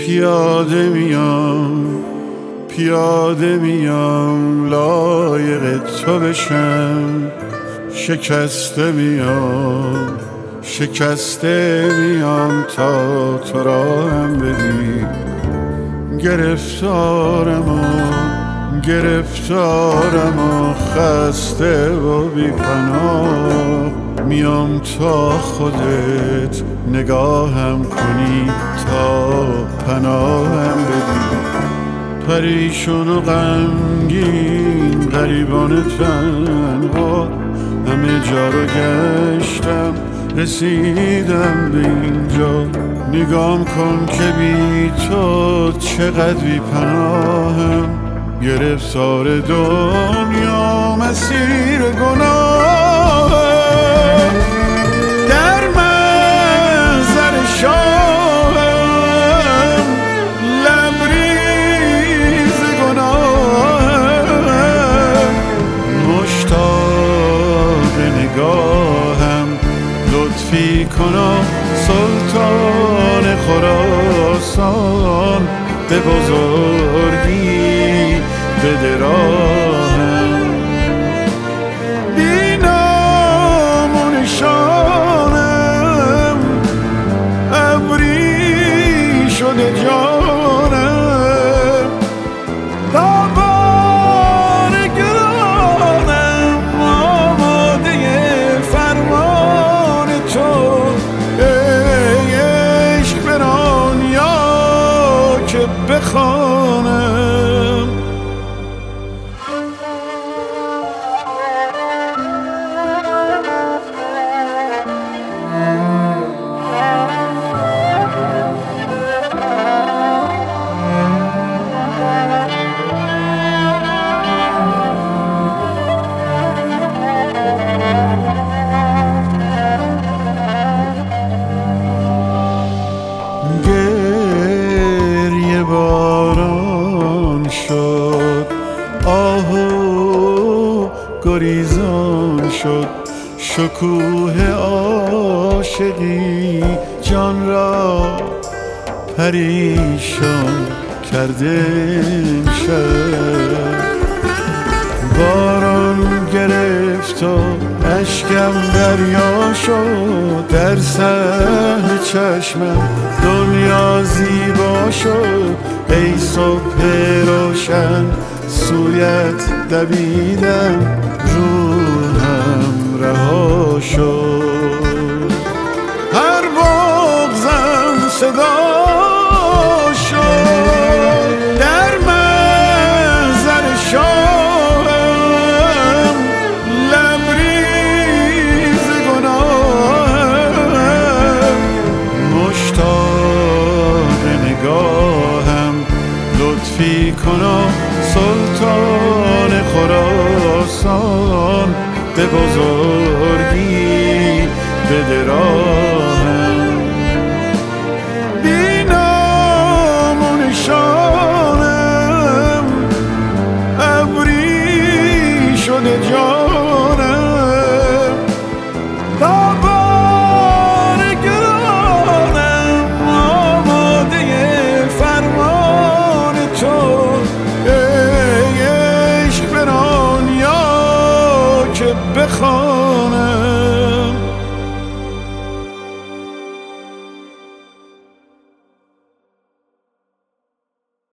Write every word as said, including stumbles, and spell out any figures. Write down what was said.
پیاده میام پیاده میام لایق تو بشم، شکسته میام شکسته میام تا تو را هم بدی. گرفتارم و گرفتارم و خسته و بی پناه، میام تا خودت نگاهم کنی تا پناهم بدی. پریشون و غمگین غریبان تنها همه جا رو گشتم، رسیدم به اینجا. نگام کن که بی تو چقدر بی پناهم، گرفتار دنیا مسیر گناهم. در محضر شاهم لبریز گناهم، مشتاق نگاهم لطفی کنا سلطان خراسان، به بزرگی بده راهم. بی نام و نشانم ابری شده جانم، داغان گرانم آماده فرمان تو. ای عشق بران یا که بخوانم. گریه باران شد، آهو گریزان شد، شکوه عاشقی جان را پریشان کرده امشب. باران گرفت و اشکم دریا شد، در صحن چشمم دنیا زیبا شد. ای صبح روشن سویت دویدم، روحم رها شد. هر بغضم صدا شد، در محضر شاهم لبریز گناهم، مشتاق نگاهم لطفی کنا سلطان خراسان، به بزرگی بده راهم. بی نام و نشانم ابری شده جانم، داغان گرانم آماده فرمان تو. ای عشق بران یا که بخوانم.